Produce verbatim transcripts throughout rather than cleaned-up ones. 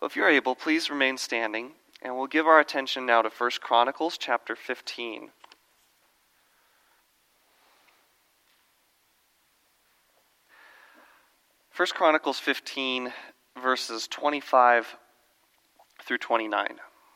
Well, if you're able, please remain standing, and we'll give our attention now to First Chronicles chapter fifteen. First Chronicles fifteen, verses twenty-five through twenty-nine.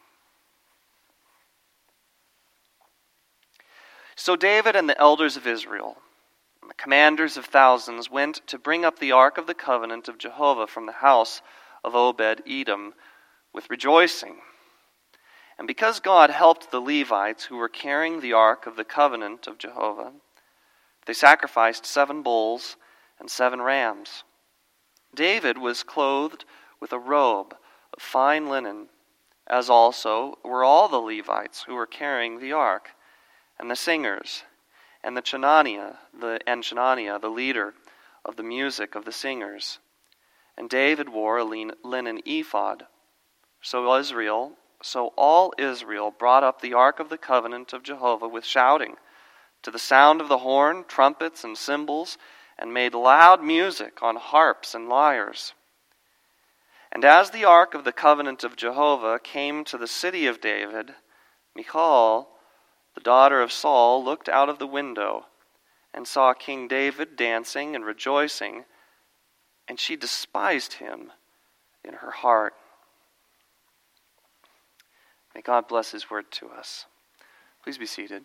So David and the elders of Israel, and the commanders of thousands, went to bring up the ark of the covenant of Jehovah from the house of Obed-Edom with rejoicing. And because God helped the Levites who were carrying the ark of the covenant of Jehovah, they sacrificed seven bulls and seven rams. David was clothed with a robe of fine linen, as also were all the Levites who were carrying the ark, and the singers, and the Chenaniah, the and Chenaniah, the leader of the music of the singers. And David wore a linen ephod. So Israel, so all Israel brought up the ark of the covenant of Jehovah with shouting, to the sound of the horn, trumpets, and cymbals, and made loud music on harps and lyres. And as the ark of the covenant of Jehovah came to the city of David, Michal, the daughter of Saul, looked out of the window and saw King David dancing and rejoicing, and she despised him in her heart. May God bless his word to us. Please be seated.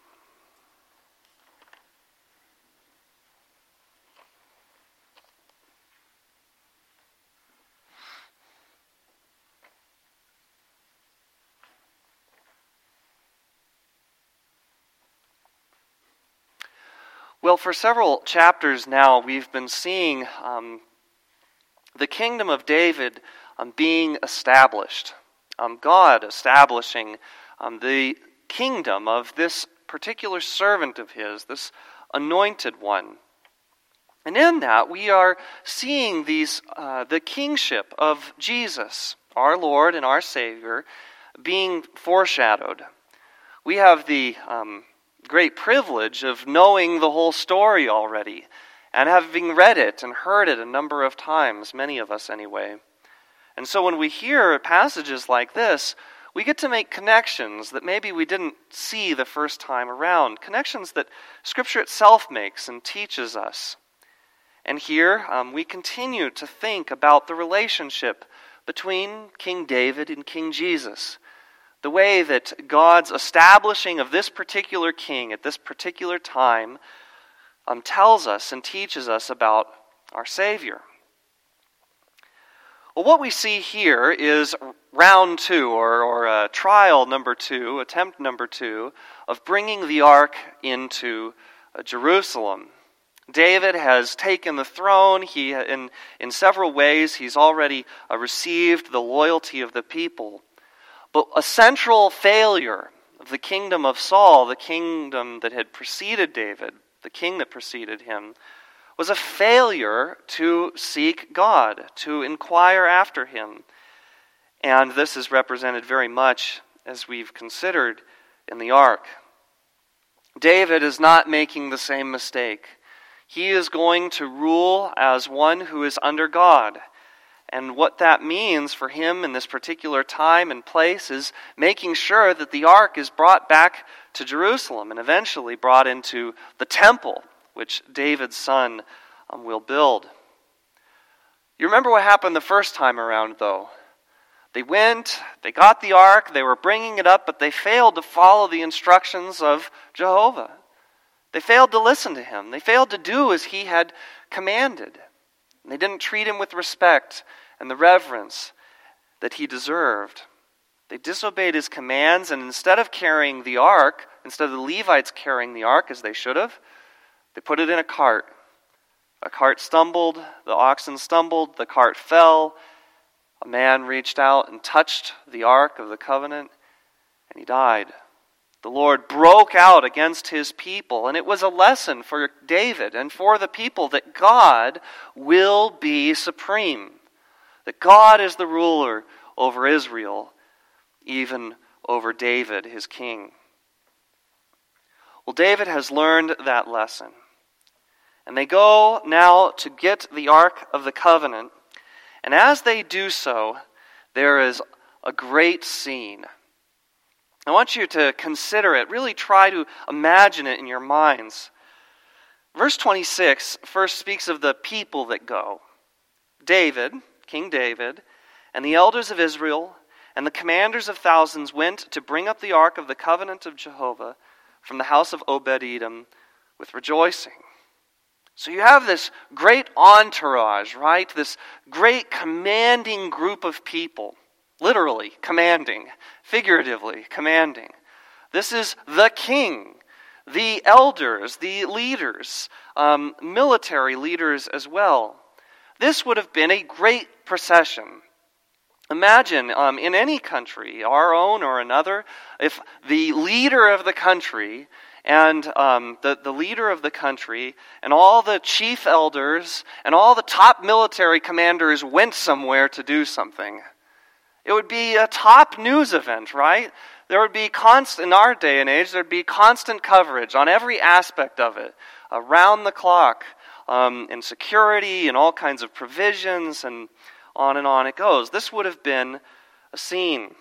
Well, for several chapters now, we've been seeing um, the kingdom of David um, being established. Um, God establishing um, the kingdom of this particular servant of his, this anointed one. And in that, we are seeing these uh, the kingship of Jesus, our Lord and our Savior, being foreshadowed. We have the um, great privilege of knowing the whole story already, and having read it and heard it a number of times, many of us anyway. And so when we hear passages like this, we get to make connections that maybe we didn't see the first time around, connections that Scripture itself makes and teaches us. And here um, we continue to think about the relationship between King David and King Jesus, the way that God's establishing of this particular king at this particular time um, tells us and teaches us about our Savior. Well, what we see here is round two, or, or uh, trial number two, attempt number two, of bringing the ark into uh, Jerusalem. David has taken the throne. He, in, in several ways, he's already uh, received the loyalty of the people. But a central failure of the kingdom of Saul, the kingdom that had preceded David, the king that preceded him, was a failure to seek God, to inquire after him. And this is represented very much as we've considered in the ark. David is not making the same mistake. He is going to rule as one who is under God. And what that means for him in this particular time and place is making sure that the ark is brought back to Jerusalem and eventually brought into the temple, which David's son um, will build. You remember what happened the first time around, though. They went, they got the ark, they were bringing it up, but they failed to follow the instructions of Jehovah. They failed to listen to him. They failed to do as he had commanded. They didn't treat him with respect and the reverence that he deserved. They disobeyed his commands, and instead of carrying the ark, instead of the Levites carrying the ark as they should have, they put it in a cart. A cart stumbled, the oxen stumbled, the cart fell. A man reached out and touched the ark of the covenant, and he died. The Lord broke out against his people, and it was a lesson for David and for the people that God will be supreme, that God is the ruler over Israel, even over David, his king. Well, David has learned that lesson, and they go now to get the Ark of the Covenant, and as they do so, there is a great scene. I want you to consider it. Really try to imagine it in your minds. Verse twenty-six first speaks of the people that go. David, King David, and the elders of Israel, and the commanders of thousands went to bring up the ark of the covenant of Jehovah from the house of Obed-Edom with rejoicing. So you have this great entourage, right? This great commanding group of people. Literally commanding, figuratively commanding. This is the king, the elders, the leaders, um, military leaders as well. This would have been a great procession. Imagine um, in any country, our own or another, if the leader of the country and um, the, the leader of the country and all the chief elders and all the top military commanders went somewhere to do something. It would be a top news event, right? There would be constant, in our day and age, there would be constant coverage on every aspect of it, around the clock, um, and security and all kinds of provisions, and on and on it goes. This would have been a scene.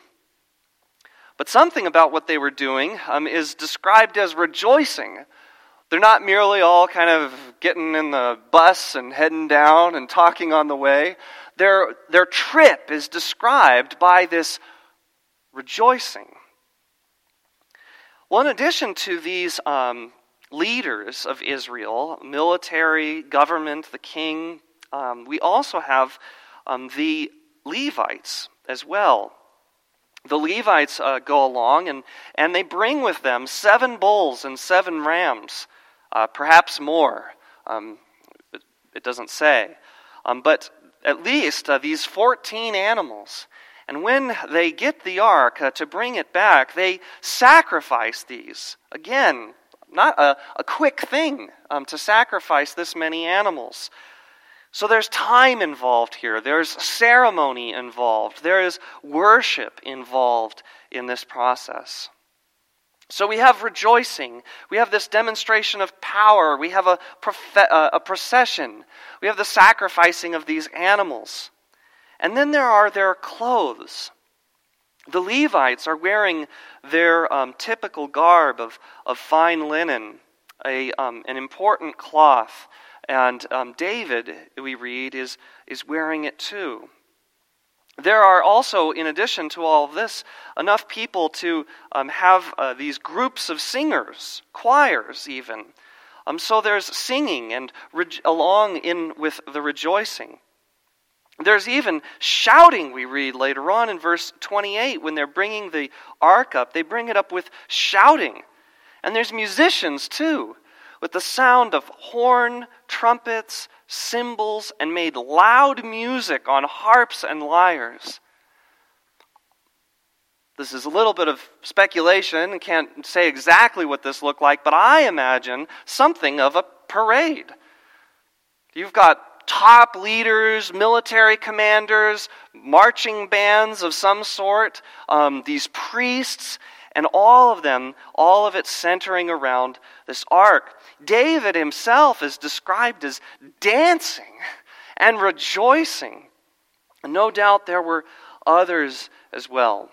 But something about what they were doing um, is described as rejoicing. They're not merely all kind of getting in the bus and heading down and talking on the way. Their, their trip is described by this rejoicing. Well, in addition to these um, leaders of Israel, military, government, the king, um, we also have um, the Levites as well. The Levites uh, go along and, and they bring with them seven bulls and seven rams, uh, perhaps more. Um, it, it doesn't say. Um, but at least uh, these fourteen animals. And when they get the ark uh, to bring it back, they sacrifice these. Again, not a, a quick thing um, to sacrifice this many animals. So there's time involved here. There's ceremony involved. There is worship involved in this process. So we have rejoicing. We have this demonstration of power. We have a, profe- uh, a procession. We have the sacrificing of these animals. And then there are their clothes. The Levites are wearing their um, typical garb of, of fine linen, a um, an important cloth. And um, David, we read, is, is wearing it too. There are also, in addition to all of this, enough people to um, have uh, these groups of singers, choirs even. Um, so there's singing and re- along in with the rejoicing. There's even shouting, we read later on in verse twenty-eight. When they're bringing the ark up, they bring it up with shouting. And there's musicians too, with the sound of horn, trumpets, cymbals, and made loud music on harps and lyres. This is a little bit of speculation. I can't say exactly what this looked like, but I imagine something of a parade. You've got top leaders, military commanders, marching bands of some sort, um, these priests, and all of them, all of it centering around this ark. David himself is described as dancing and rejoicing. And no doubt there were others as well.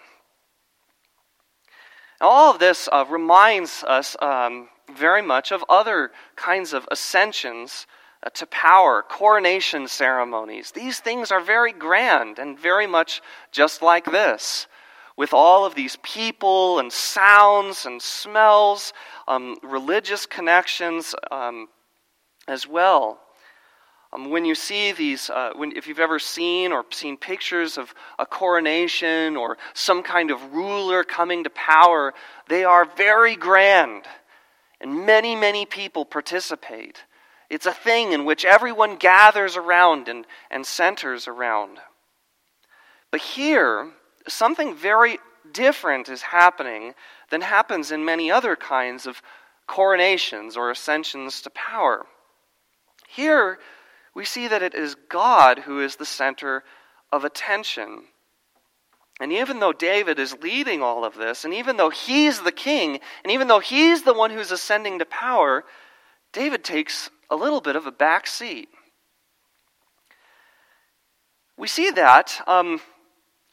Now, all of this uh, reminds us um, very much of other kinds of ascensions uh, to power, coronation ceremonies. These things are very grand and very much just like this, with all of these people and sounds and smells, um, religious connections um, as well. Um, when you see these, uh, when, if you've ever seen or seen pictures of a coronation or some kind of ruler coming to power, they are very grand, and many, many people participate. It's a thing in which everyone gathers around and, and centers around. But here, something very different is happening than happens in many other kinds of coronations or ascensions to power. Here, we see that it is God who is the center of attention. And even though David is leading all of this, and even though he's the king, and even though he's the one who's ascending to power, David takes a little bit of a back seat. We see that um,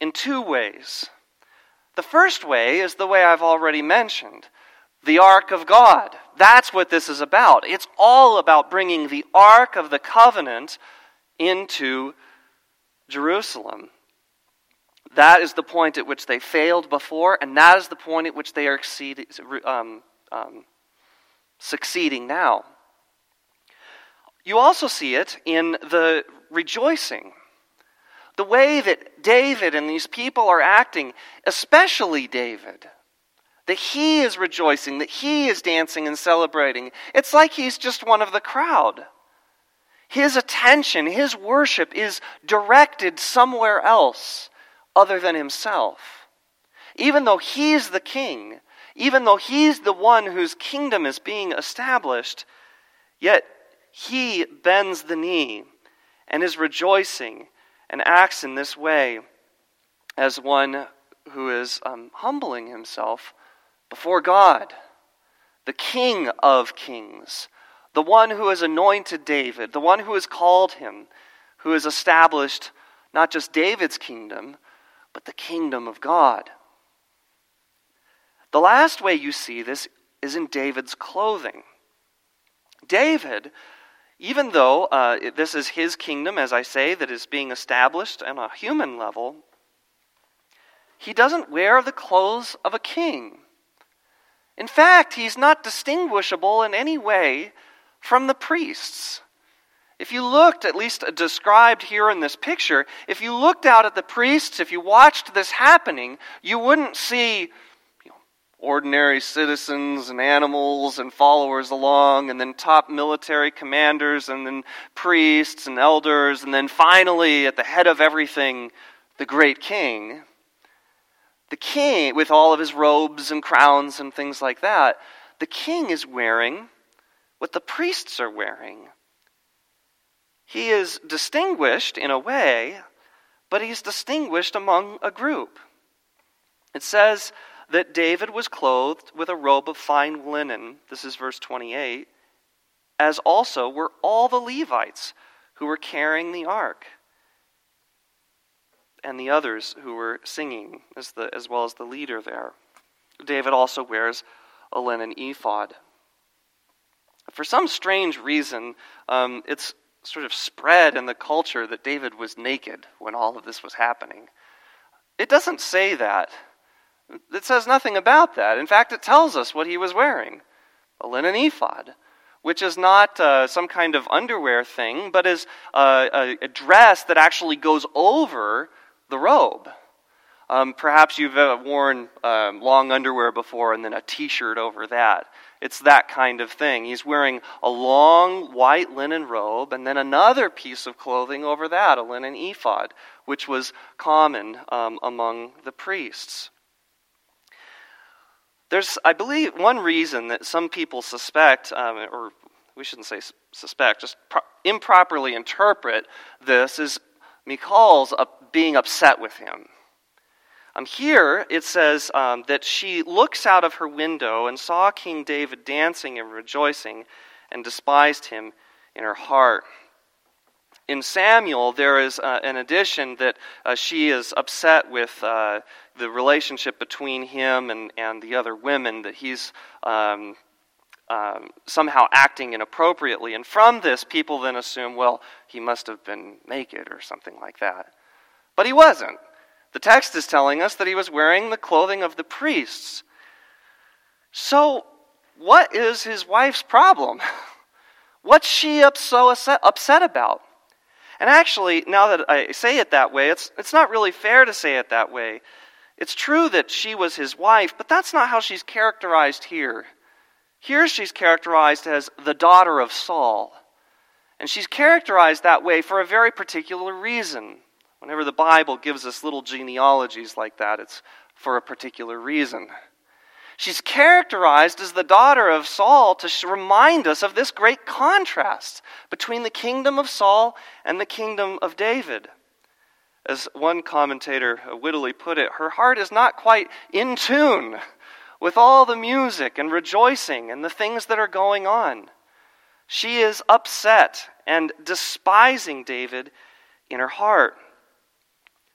in two ways. The first way is the way I've already mentioned, the Ark of God. That's what this is about. It's all about bringing the Ark of the Covenant into Jerusalem. That is the point at which they failed before, and that is the point at which they are exceed, um, um, succeeding now. You also see it in the rejoicing. The way that David and these people are acting, especially David, that he is rejoicing, that he is dancing and celebrating. It's like he's just one of the crowd. His attention, his worship is directed somewhere else other than himself. Even though he's the king, even though he's the one whose kingdom is being established, yet he bends the knee and is rejoicing and acts in this way as one who is um, humbling himself before God, the King of kings, the one who has anointed David, the one who has called him, who has established not just David's kingdom, but the kingdom of God. The last way you see this is in David's clothing. David, even though uh, this is his kingdom, as I say, that is being established on a human level, he doesn't wear the clothes of a king. In fact, he's not distinguishable in any way from the priests. If you looked, at least described here in this picture, if you looked out at the priests, if you watched this happening, you wouldn't see you know, ordinary citizens and animals and followers along, and then top military commanders, and then priests and elders, and then finally, at the head of everything, the great king. The king, with all of his robes and crowns and things like that, the king is wearing what the priests are wearing. He is distinguished in a way, but he's distinguished among a group. It says that David was clothed with a robe of fine linen, this is verse twenty-eight, as also were all the Levites who were carrying the ark, and the others who were singing, as, the, as well as the leader there. David also wears a linen ephod. For some strange reason, um, it's sort of spread in the culture that David was naked when all of this was happening. It doesn't say that. It says nothing about that. In fact, it tells us what he was wearing, a linen ephod, which is not uh, some kind of underwear thing, but is uh, a, a dress that actually goes over the robe. Um, perhaps you've uh, worn um, long underwear before and then a t-shirt over that. It's that kind of thing. He's wearing a long white linen robe and then another piece of clothing over that, a linen ephod, which was common um, among the priests. There's, I believe, one reason that some people suspect, um, or we shouldn't say suspect, just pro- improperly interpret this is Michal's up being upset with him. Um, here it says um, that she looks out of her window and saw King David dancing and rejoicing and despised him in her heart. In Samuel, there is uh, an addition that uh, she is upset with uh, the relationship between him and, and the other women, that he's um, um, somehow acting inappropriately. And from this, people then assume, well, he must have been naked or something like that. But he wasn't. The text is telling us that he was wearing the clothing of the priests. So, what is his wife's problem? What's she up so upset about? And actually, now that I say it that way, it's it's not really fair to say it that way. It's true that she was his wife, but that's not how she's characterized here. Here she's characterized as the daughter of Saul. And she's characterized that way for a very particular reason. Whenever the Bible gives us little genealogies like that, it's for a particular reason. She's characterized as the daughter of Saul to remind us of this great contrast between the kingdom of Saul and the kingdom of David. As one commentator wittily put it, her heart is not quite in tune with all the music and rejoicing and the things that are going on. She is upset and despising David in her heart.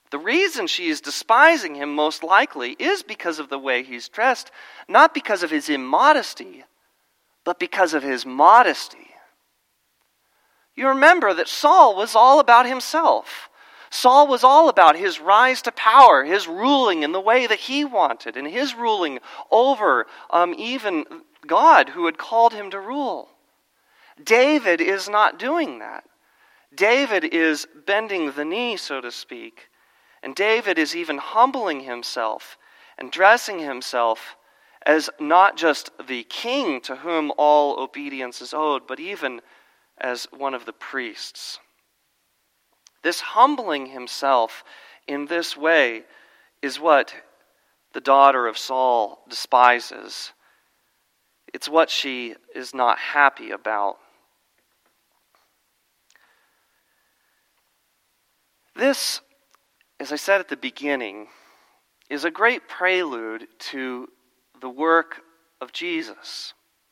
The reason she is despising him most likely is because of the way he's dressed, not because of his immodesty, but because of his modesty. You remember that Saul was all about himself. Saul was all about his rise to power, his ruling in the way that he wanted, and his ruling over um, even God who had called him to rule. David is not doing that. David is bending the knee, so to speak. And David is even humbling himself and dressing himself as not just the king to whom all obedience is owed, but even as one of the priests. This humbling himself in this way is what the daughter of Saul despises. It's what she is not happy about. This, as I said at the beginning, is a great prelude to the work of Jesus.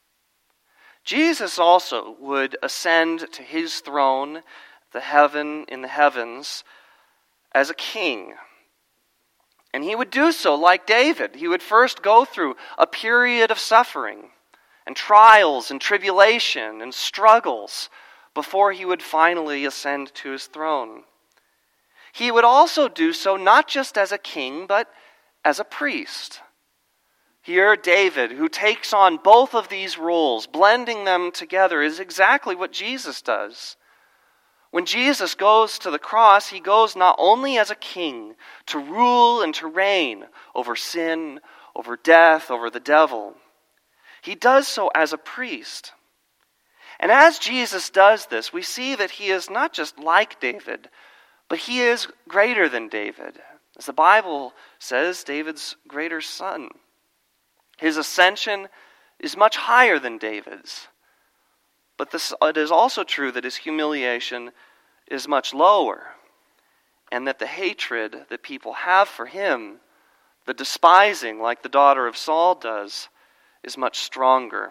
Jesus also would ascend to his throne, the heaven in the heavens, as a king. And he would do so like David. He would first go through a period of suffering and trials and tribulation and struggles before he would finally ascend to his throne. He would also do so not just as a king, but as a priest. Here, David, who takes on both of these roles, blending them together, is exactly what Jesus does. When Jesus goes to the cross, he goes not only as a king to rule and to reign over sin, over death, over the devil. He does so as a priest. And as Jesus does this, we see that he is not just like David, but he is greater than David. As the Bible says, David's greater son. His ascension is much higher than David's. But this, it is also true that his humiliation is much lower, and that the hatred that people have for him, the despising like the daughter of Saul does, is much stronger.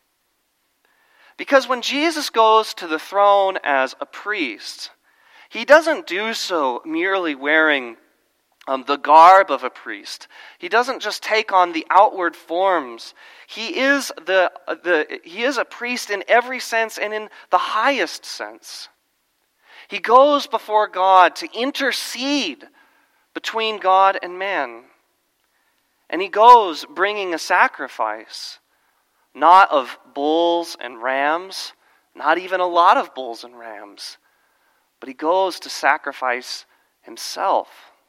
Because when Jesus goes to the throne as a priest, he doesn't do so merely wearing um, the garb of a priest. He doesn't just take on the outward forms. He is the, the he is a priest in every sense and in the highest sense. He goes before God to intercede between God and man. And he goes bringing a sacrifice, not of bulls and rams, not even a lot of bulls and rams, but he goes to sacrifice himself.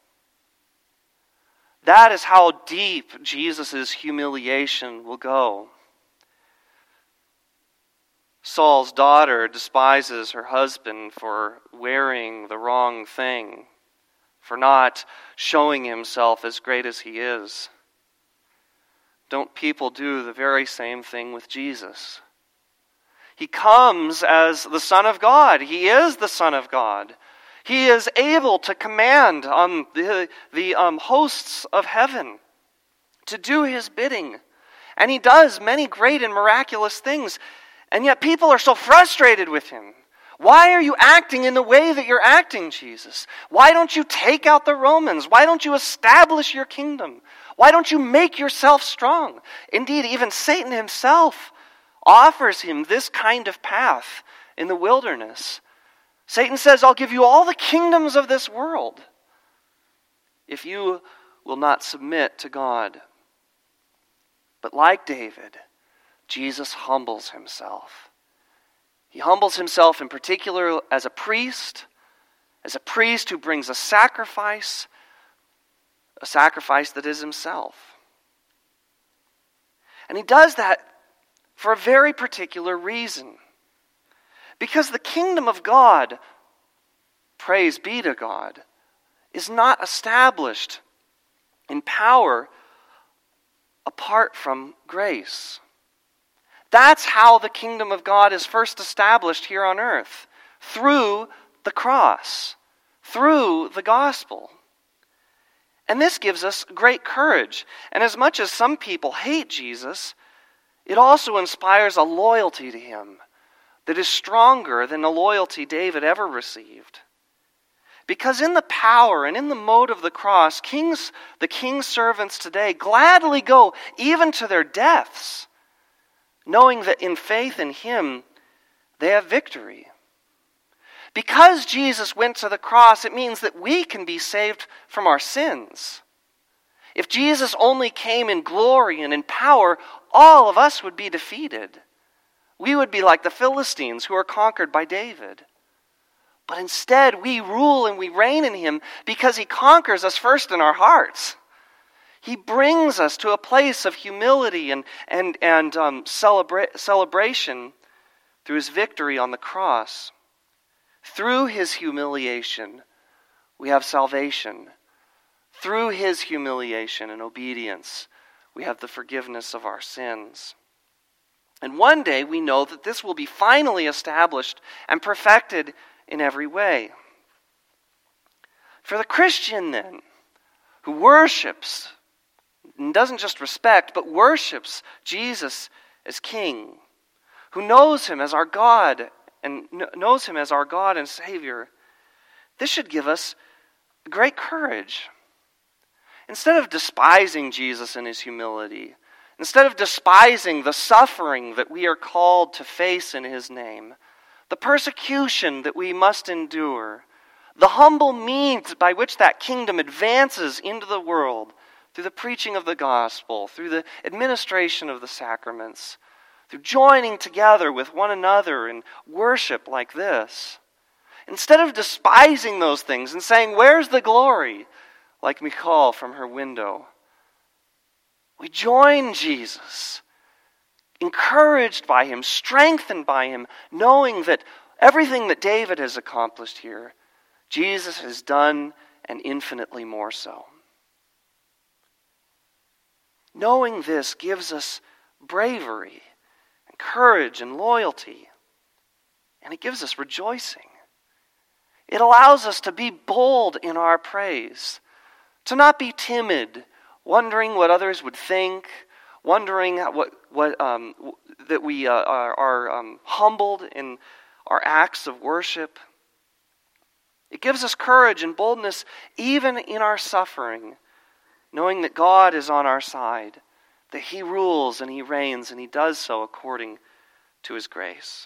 That is how deep Jesus' humiliation will go. Saul's daughter despises her husband for wearing the wrong thing, for not showing himself as great as he is. Don't people do the very same thing with Jesus? He comes as the Son of God. He is the Son of God. He is able to command um, the, the um, hosts of heaven to do his bidding. And he does many great and miraculous things. And yet people are so frustrated with him. Why are you acting in the way that you're acting, Jesus? Why don't you take out the Romans? Why don't you establish your kingdom? Why don't you make yourself strong? Indeed, even Satan himself offers him this kind of path in the wilderness. Satan says, I'll give you all the kingdoms of this world if you will not submit to God. But like David, Jesus humbles himself. He humbles himself in particular as a priest, as a priest who brings a sacrifice, a sacrifice that is himself. And he does that for a very particular reason. Because the kingdom of God, praise be to God, is not established in power apart from grace. That's how the kingdom of God is first established here on earth, through the cross, through the gospel. And this gives us great courage. And as much as some people hate Jesus, it also inspires a loyalty to him that is stronger than the loyalty David ever received. Because in the power and in the mode of the cross, kings, the king's servants today gladly go even to their deaths, knowing that in faith in him, they have victory. Because Jesus went to the cross, it means that we can be saved from our sins. If Jesus only came in glory and in power, all of us would be defeated. We would be like the Philistines who are conquered by David. But instead, we rule and we reign in him because he conquers us first in our hearts. He brings us to a place of humility and, and, and um, celebra- celebration through his victory on the cross. Through his humiliation, we have salvation. Through his humiliation and obedience, we have the forgiveness of our sins. And one day we know that this will be finally established and perfected in every way. For the Christian then, who worships, and doesn't just respect, but worships Jesus as King, who knows him as our God, and knows him as our God and Savior, this should give us great courage. Instead of despising Jesus in his humility, instead of despising the suffering that we are called to face in his name, the persecution that we must endure, the humble means by which that kingdom advances into the world through the preaching of the gospel, through the administration of the sacraments, through joining together with one another in worship like this. Instead of despising those things and saying, "Where's the glory?" like Michal from her window, we join Jesus, encouraged by him, strengthened by him, knowing that everything that David has accomplished here, Jesus has done and infinitely more so. Knowing this gives us bravery and courage and loyalty, and it gives us rejoicing. It allows us to be bold in our praise, to not be timid, wondering what others would think, wondering what what um, that we uh, are, are um, humbled in our acts of worship. It gives us courage and boldness even in our suffering, knowing that God is on our side, that he rules and he reigns and he does so according to his grace.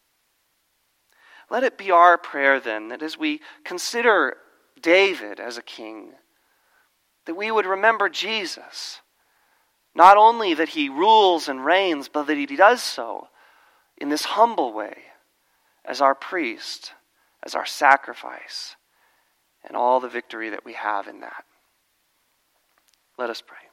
Let it be our prayer then that as we consider David as a king, that we would remember Jesus, not only that he rules and reigns, but that he does so in this humble way as our priest, as our sacrifice, and all the victory that we have in that. Let us pray.